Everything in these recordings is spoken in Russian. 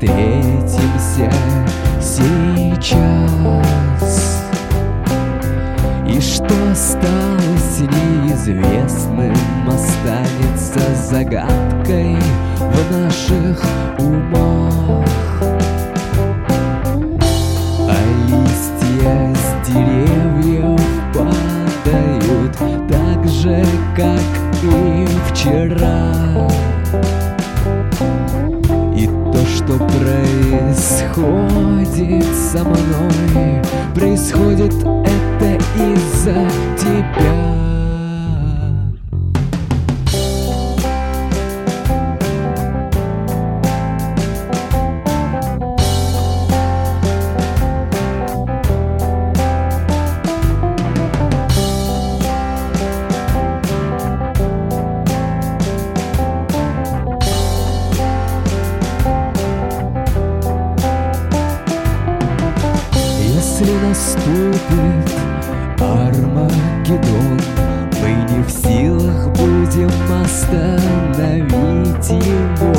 встретимся сейчас. И что осталось неизвестным, останется загадкой в наших умах. А листья с деревьев падают так же, как и вчера. И то, что происходит со мной, происходит это из-за тебя. Если наступит Армагеддон, мы не в силах будем остановить его.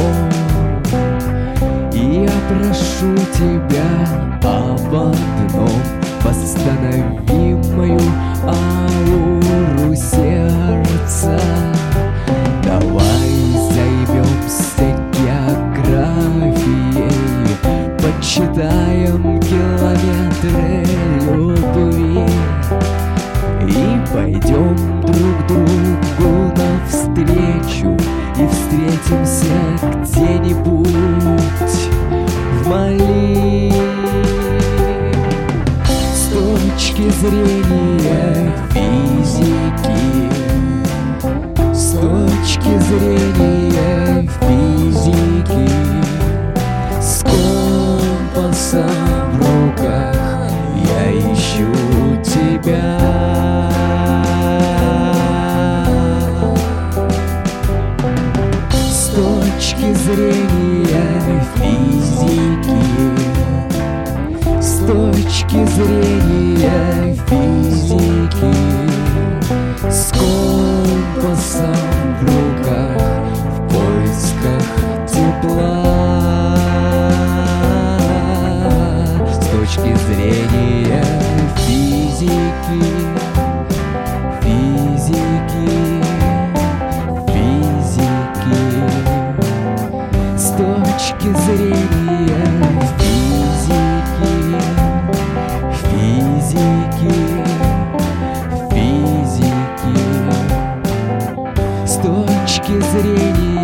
И я прошу тебя об одном: восстанови мою ауру сердца. Давай займемся географией, почитаем километры любви и пойдем друг другу навстречу и встретимся где-нибудь в Мали. С точки зрения физики, с точки зрения физики, с компасом в руках я ищу тебя. С точки зрения физики, с точки зрения физики, с компасом в руках в поисках тепла. С точки зрения физики, физики, физики, с точки зрения физики, физики, физики, с точки зрения